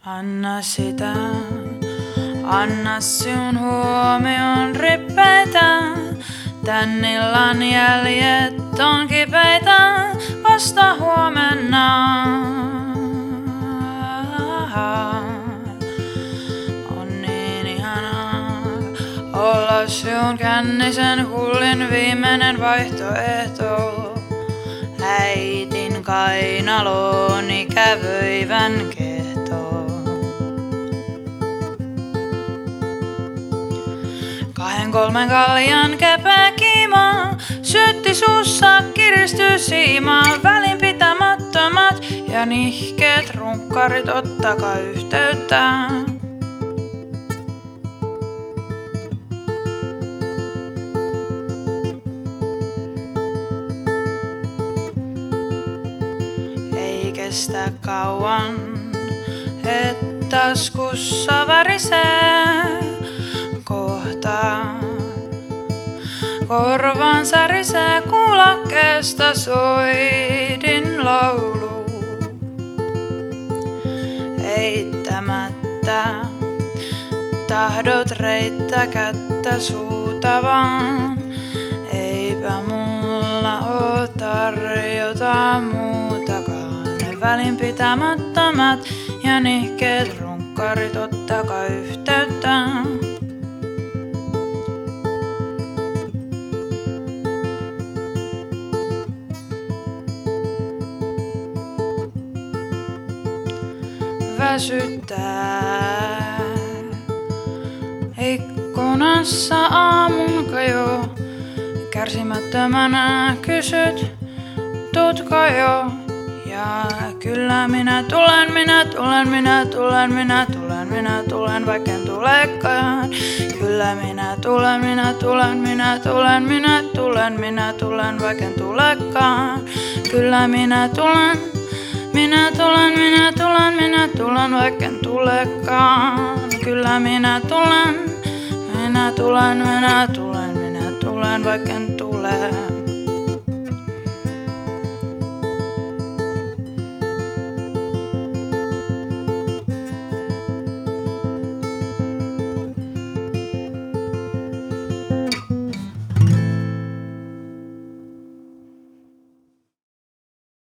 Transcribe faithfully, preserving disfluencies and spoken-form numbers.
Anna sitä, anna sinun huomion rippeitä. Tän illan jäljet on kipeitä, vasta huomenna. On niin ihanaa olla sinun kännisen hullin viimeinen vaihtoehto. Äitin kainaloon ikävöivän kehto. Kahden kolmen kaljan kepäkiima syötti suussa kiristysiima. Välinpitämättömät ja nihkeet runkkarit, ottakaa yhteyttä. Ei kestä kauan, et taskussa värisee kohta. Korvan särisee kuulokkeesta soidin laulu. Eittämättä tahdot reittää kättä suutavaan. Eipä mulla oo tarjota muutakaan. Ne välinpitämättömät ja nihkeet runkkarit, ottakaa yhteyttä. Väsyttää ikkunassa aamun kajo. Kärsimättömänä kysyt, tutko jo? Ja kyllä minä tulen, minä tulen, minä tulen, minä tulen, minä tulen, vaikka en tulekaan. Kyllä minä tulen, minä tulen, minä tulen, minä tulen, minä tulen, vaikka en tulekaan. Kyllä minä tulen, minä tulen, minä tulen, minä tulen, vaikka en tulekaan. Kyllä minä tulen, minä tulen, minä tulen, minä tulen, vaikka en tule.